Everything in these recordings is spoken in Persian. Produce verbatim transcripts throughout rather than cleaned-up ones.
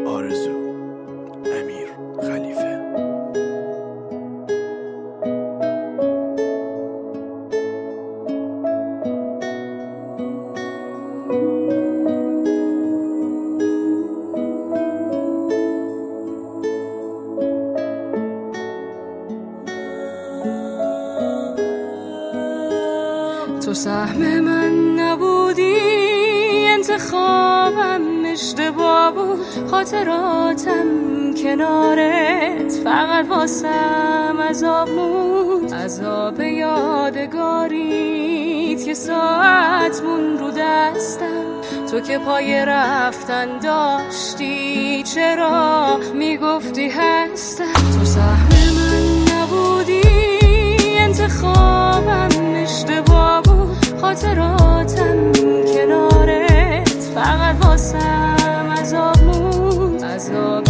آرزو امیر خلیفه. تو سهم من نبودی، انتخابم اشتباه بود، خاطراتم کنارت فقط واسم عذاب موند. عذاب یادگاریت یه ساعت مون رو دستم، تو که پای رفتن داشتی چرا میگفتی هستم. تو سهم من نبودی، انتخابم اشتباه بود، خاطراتم کنارت فقط واسم عذاب موند. عذاب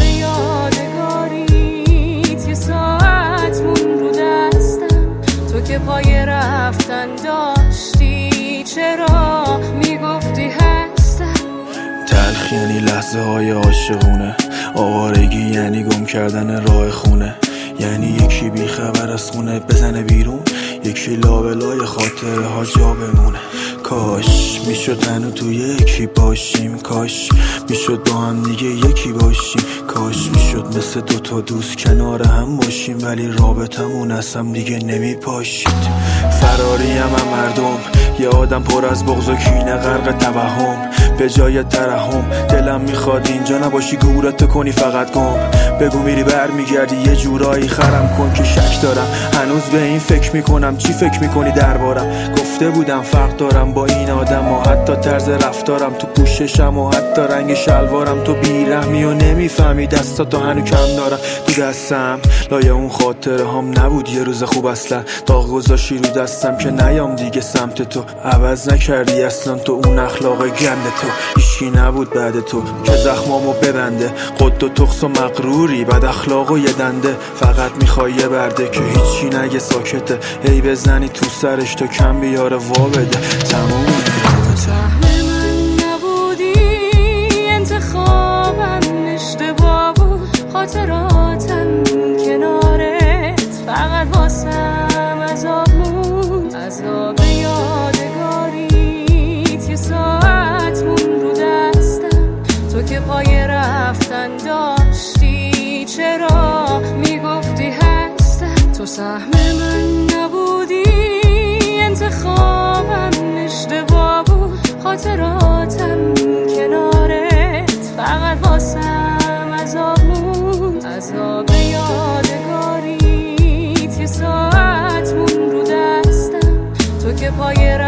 یادگاریت یه ساعت مون رو دستم، تو که پای رفتن داشتی چرا میگفتی هستم. تلخ یعنی لحظه های عاشقونه، آوارگی یعنی گم کردن راه خونه، یعنی یکی بی خبر از خونه بزنه بیرون، یکی لابلای خاطره ها جا بمونه. کاش میشد هنو تو یکی باشیم، کاش میشد با هم دیگه یکی باشیم، کاش میشد مثل دوتا دوست کنار هم باشیم، ولی رابطمون از هم دیگه نمیپاشید. فراری هم, هم مردم، یه آدم پر از بغض و کینه غرق توهم، به جای ترحم دلم میخواد اینجا نباشی، گورت کنی فقط گم، بگو میری بر میگردی یه جورایی خرم کن که شک دارم، هنوز به این فکر میکنم چی فکر میکنی دربارم. گفته بودم فرق دارم با این آدم و حتی طرز رفتارم، تو پوششم و حتی رنگ شلوارم، تو بیرحمی و نمیفهمی دستاتو هنو کم دارم. تو دستم لایه اون خاطره هم نبود یه روز خوب، اصلا داغ گذاشی رو دستم که نیام دیگه سمت تو، عوض نکردی اصلا تو اون اخلاق گند تو، هیچکی نبود بعد تو که زخمامو ببنده، قد و تخص و مغروری بد اخلاق و یه دنده، فقط میخوای یه برده که هیچی نگه ساکته، هی بزنی تو سرش تو کم بیاره وا بده تموم. تو سهم من نبودی، انتخابم اشتباه بود، خاطراتم کنارت فقط واسم عذاب موند. عذاب یادگاریت یه ساعت مون رو دستم، تو که پای رفتن داشتی چرا میگفتی هستم. تو سهم من نبودی، انتخابم اشتباه بود، خاطراتم کنارت فقط واسم عذاب موند. عذاب یادگاریت یه ساعت مون رو دستم، تو که پای